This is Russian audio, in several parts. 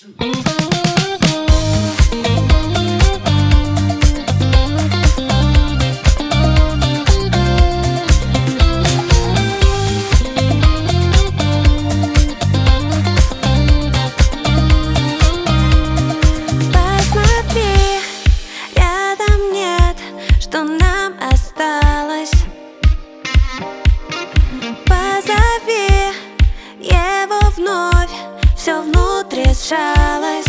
Посмотри, рядом нет, что нам осталось. Позови его вновь, все внутри сжалось.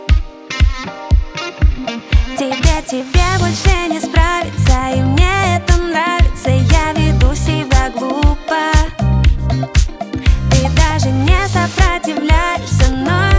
Тебе больше не справиться, и мне это нравится. Я веду себя глупо, ты даже не сопротивляешься, но